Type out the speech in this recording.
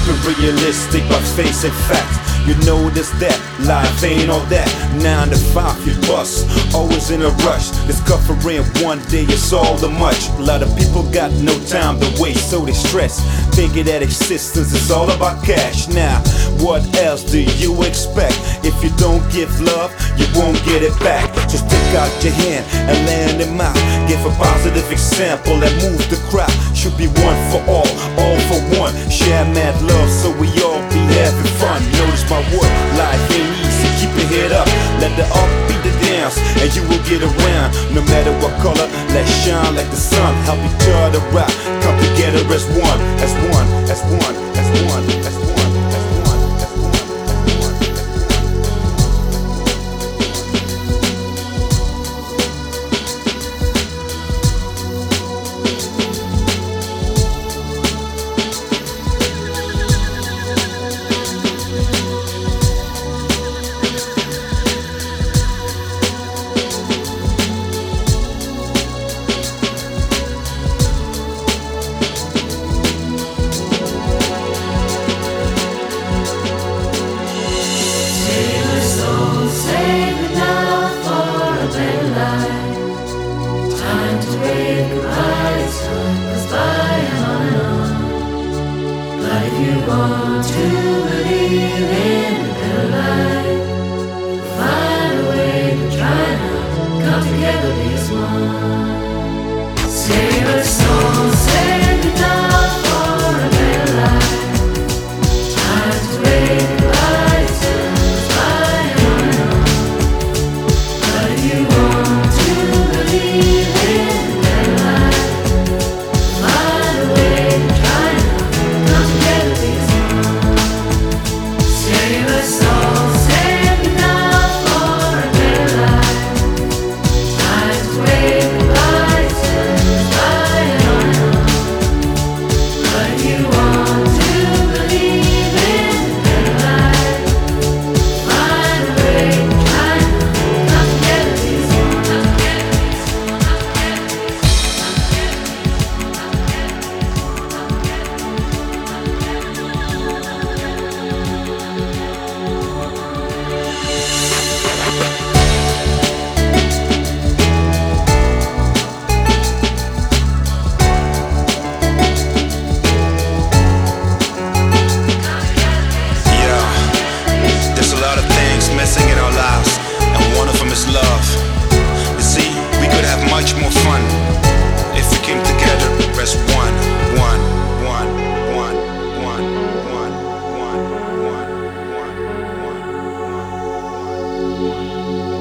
it realistic by facing facts. You notice that life ain't all that. 9 to 5 you bust, always in a rush. Discovering one day it's all the much. A lot of people got no time to waste, so they stress, thinking that existence is all about cash. Now, what else do you expect? If you don't give love, you won't get it back. Just stick out your hand and land them out. Give a positive example that moves the crowd. Should be one for all for one. Share mad love so we all be having fun. Notice my word, life ain't easy, keep your head up. Let the up beat the downs and you will get around. No matter what color, let's shine like the sun. Help each other out, come together as one. As one, as one, as one, as one. Want to believe in a better life, find a way to try to come together as one. Save us all, save it now for a better life. Time to break goodbyes and fly on. But if you want to believe in a better life, find a way to try to come together. Save us all, save it now for a better life. Time to wave goodbyes and fly on. But if you want to believe in a better life, find a way to try to come together as one. Missing in our lives, and one of them is love. You see, we could have much more fun if we came together as one, one, one, one, one, one, one, one, one, one, one, one, one.